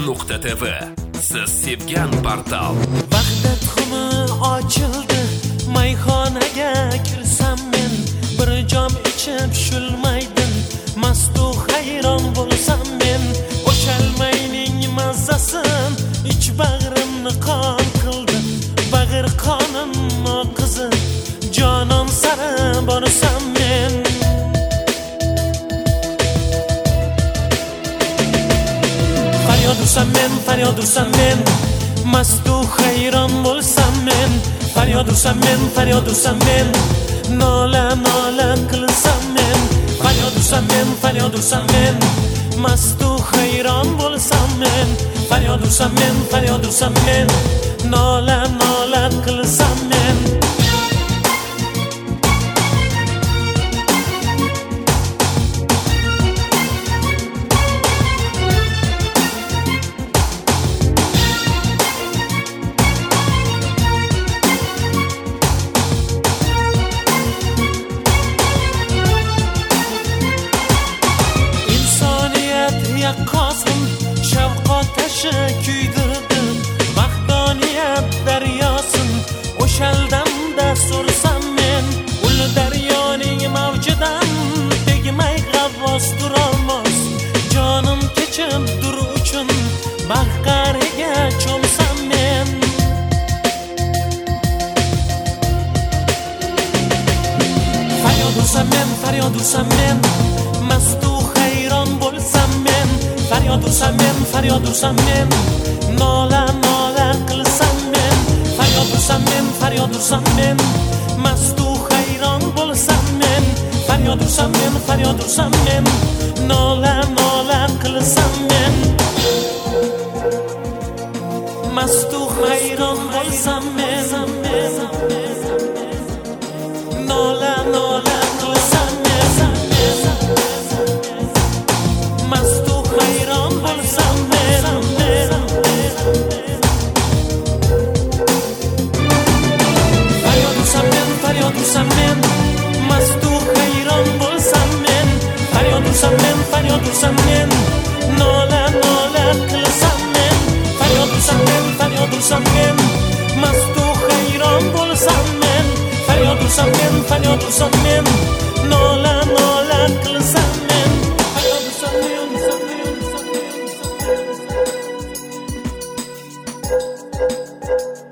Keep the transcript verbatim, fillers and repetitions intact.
nuqta tv. Siz sevgan portal. Vaqt xumi ochildi, mayxonaga kirsam men, bir jom ichib shulmaydim, mastu hayron bo'lsam men, o'chalmayning mazzasin ich bag'rimni qon qildi, bag'ir qonim oqizi, jonon sari borsam men. Faryod ursam men, faryod ursam men, mastu hayron bo'lsam men, faryod ursam men, faryod ursam men, nola nola qilsam men, faryod ursam men, faryod ursam men, mastu hayron bo'lsam men, faryod ursam men, faryod ursam men, nola nola qilsam men. Yaqqosim shavqot tashi kuydirdi, vaqtoniyat daryosin o'shaldamda so'rsam men, ul daryoning mavjidan tegmay g'avvos turolmas, jonim kechib dur uchun bahqariga cho'msam men. Faryod ursam men, faryod ursam men, mastu hayron bo'lsam men, faryod ursam men, faryod ursam men, nola nola qilsam men, faryod ursam men, faryod ursam men, mastu hayron bo'lsam men, faryod ursam men, faryod ursam men, nola nola qilsam men, mastu hayron bo'lsam men, nola nola qilsam men, mastu hayron bo'lsam men, faryod ursam men, faryod ursam men, mastu hayron bo'lsam men, faryod ursam men, faryod ursam men, nola nola qilsam men, faryod ursam men, faryod ursam men, mastu hayron bo'lsam men, faryod ursam men, faryod ursam men, nola nola qilsam men, faryod ursam men, ursam men, ursam men, ursam men.